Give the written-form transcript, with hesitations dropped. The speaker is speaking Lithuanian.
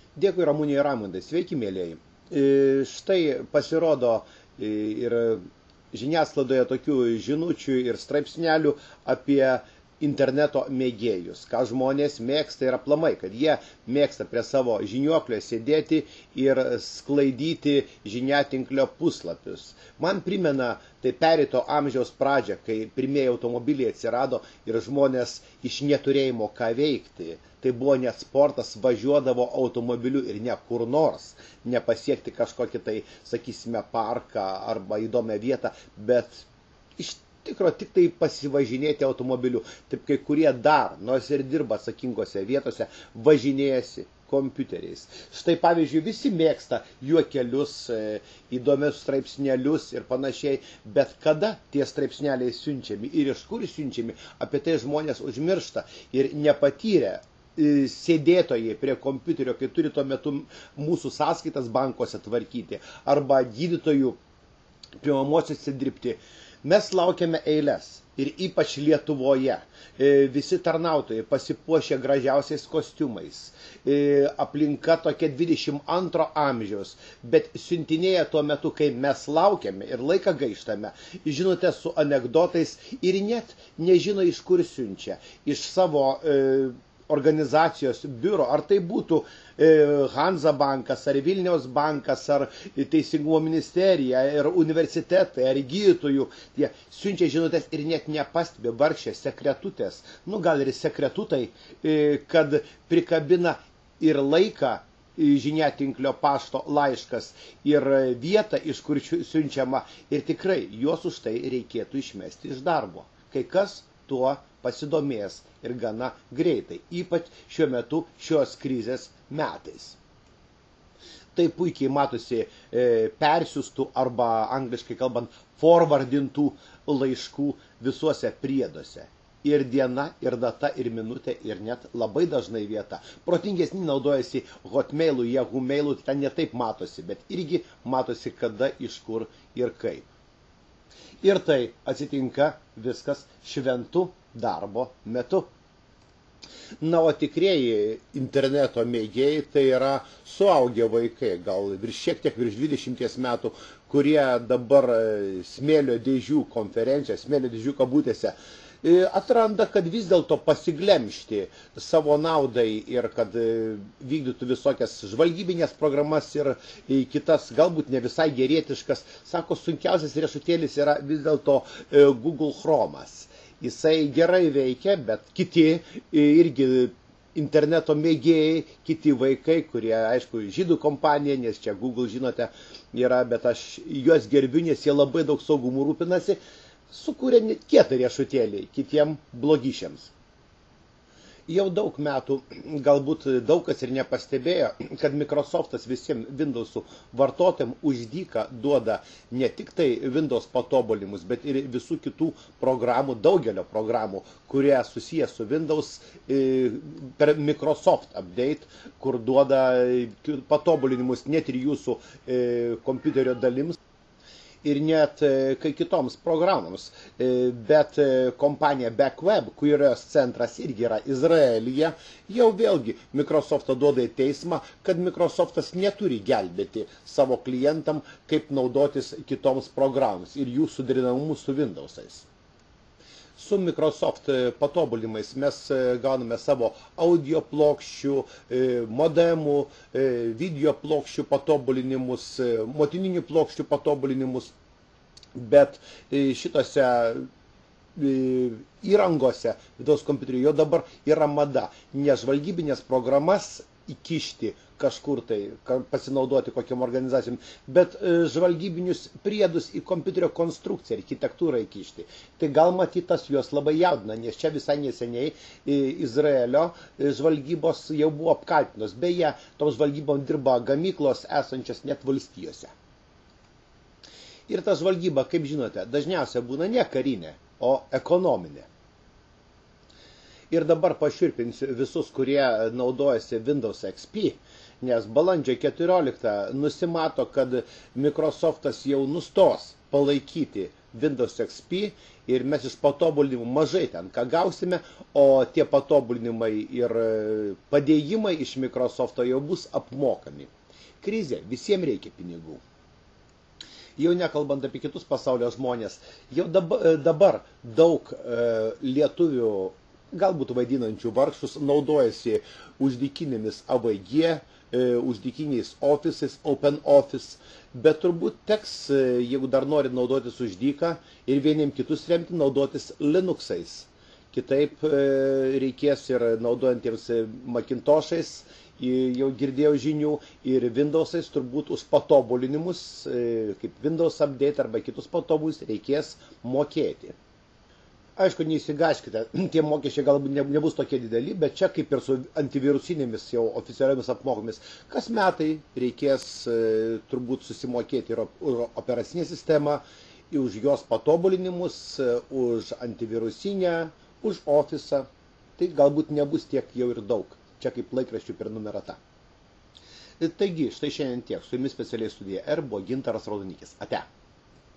Dėkui Ramūnė ir Ramundai, sveiki mėlėjai. Štai pasirodo ir žiniasklaidoje tokių žinučių ir straipsnelių apie interneto mėgėjus, ką žmonės mėgsta ir aplamai, kad jie mėgsta prie savo žiniuoklio sėdėti ir sklaidyti žiniatinklio puslapius. Man primena tai pereito amžiaus pradžią, kai pirmieji automobiliai atsirado ir žmonės iš neturėjimo ką veikti. Tai buvo net sportas, važiuodavo automobiliu ir ne kur nors, nepasiekti kažkokį tai, sakysime, parką arba įdomią vietą, bet iš tikro tik tai pasivažinėti automobiliu. Taip kai kurie dar, nors ir dirba atsakingose vietose, važinėjasi kompiuteriais. Štai pavyzdžiui, visi mėgsta juokelius, įdomius straipsnelius ir panašiai, bet kada tie straipsneliai siunčiami ir iš kur siunčiami, apie tai žmonės užmiršta ir nepatyrę sėdėtojai prie kompiuterio, kai turi tuo metu mūsų sąskaitas bankuose tvarkyti, arba gydytojų priimamuosiuose dirbti. Mes laukiame eiles ir ypač Lietuvoje. Visi tarnautojai pasipuošę gražiausiais kostiumais. Aplinka tokia 22 amžiaus, bet siuntinėja tuo metu, kai mes laukiame ir laiką gaištame, žinote, su anekdotais ir net nežino, iš kur siunčia. Iš savo organizacijos biuro, ar tai būtų Hansa bankas, ar Vilniaus bankas, ar Teisingumo ministerija, ar universitetai, ar gydytojų, jie siunčia žinutės ir net nepastebi vargšė sekretutės, gal ir sekretutai, kad prikabina ir laiką žiniatinklio pašto laiškas ir vietą, iš kur siunčiama, ir tikrai juos už tai reikėtų išmesti iš darbo. Kai kas tuo pasidomės ir gana greitai, ypač šiuo metu šios krizės metais. Tai puikiai matosi persiųstų arba angliškai kalbant forwardintų laiškų visuose prieduose. Ir diena, ir data, ir minutė, ir net labai dažnai vieta. Protingesni naudojasi Hotmailu, Yahoo Mailu, ten netaip matosi, bet irgi matosi kada, iš kur ir kaip. Ir tai atsitinka viskas šventų darbo metu. O tikrieji interneto mėgėjai tai yra suaugę vaikai, gal šiek tiek virš 20 metų, kurie dabar smėlio dėžių konferencija, smėlio dėžių kabutėse, atranda, kad vis dėlto pasiglemšti savo naudai ir kad vykdytų visokias žvalgybinės programas ir kitas, galbūt ne visai gerietiškas. Sako, sunkiausias riešutėlis yra vis dėlto Google Chromas. Jisai gerai veikia, bet kiti irgi interneto mėgėjai, kiti vaikai, kurie, aišku, žydų kompanija, nes čia Google, žinote, yra, bet aš juos gerbiu, nes jie labai daug saugumų rūpinasi, sukūrė kietą riešutėlį kitiem blogišiams. Jau daug metų, galbūt daug kas ir nepastebėjo, kad Microsoftas visiems Windowsų vartotojams už dyką duoda ne tik tai Windows patobulinimus, bet ir visų kitų programų, daugelio programų, kurie susiję su Windows per Microsoft Update, kur duoda patobulinimus net ir jūsų kompiuterio dalims. Ir net kai kitoms programoms, bet kompanija Backweb, kurios centras irgi yra Izraelyje, jau vėlgi Microsoftą duoda į teismą, kad Microsoftas neturi gelbėti savo klientam, kaip naudotis kitoms programoms ir jų suderinamumu su Windowsais. Su Microsoft patobulimais mes gauname savo audio plokščių, modemų, video plokščių patobulinimus, motininių plokščių patobulinimus, bet šitose įrangose vidaus kompiuterių jau dabar yra mada, nes žvalgybinės programas įkišti kažkur tai, pasinaudoti kokiam organizacijom, bet žvalgybinius priedus į kompiuterio konstrukciją, architektūrą įkišti. Tai gal matytas juos labai jaudina, nes čia visai neseniai Izraelio žvalgybos jau buvo apkaltinos. Beje, tom žvalgybom dirba gamyklos esančios net valstijose. Ir ta žvalgyba, kaip žinote, dažniausiai būna ne karinė, o ekonominė. Ir dabar pašiurpinsiu visus, kurie naudojasi Windows XP, nes balandžio 14 nusimato, kad Microsoftas jau nustos palaikyti Windows XP ir mes iš patobulinimų mažai ten ką gausime, o tie patobulinimai ir padėjimai iš Microsofto jau bus apmokami. Krizė, visiems reikia pinigų. Jau nekalbant apie kitus pasaulio žmonės, jau dabar daug lietuvių, galbūt vaidinančių vargšus, naudojasi uždykinėmis AVG, uždykiniais Office'ais, Open Office, bet turbūt teks, jeigu dar nori naudotis uždyką ir vieniem kitus remti, naudotis Linux'ais. Kitaip reikės ir naudojantiems Macintosh'ais, jau girdėjau žinių, ir Windows'ais turbūt už patobulinimus, kaip Windows Update arba kitus patobulinimus, reikės mokėti. Aišku, neįsigaškite, tie mokesčiai galbūt nebus tokie dideli, bet čia kaip ir su antivirusinėmis jau oficialiomis apmokomis, kas metai reikės turbūt susimokėti ir už operacinę sistemą, už jos patobulinimus, už antivirusinę, už Office'ą. Tai galbūt nebus tiek jau ir daug. Čia kaip laikraščių per numerata. Taigi, štai šiandien tiek. Su jumis specialiai studija R buvo Gintaras Raudonikis. Ate.